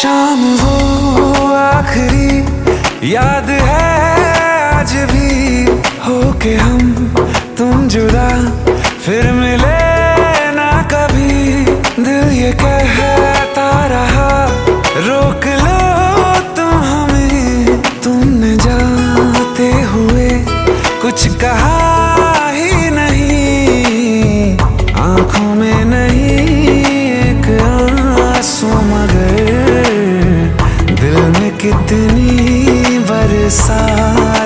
शाम वो आखिरी याद है आज भी, होके हम तुम जुदा फिर मिले ना कभी। दिल ये कहता रहा रोक लो तुम हमें, तुमने जाते हुए कुछ कहा ही नहीं। आंखों में नहीं एक आंसू मगर दिल में कितनी बरसात।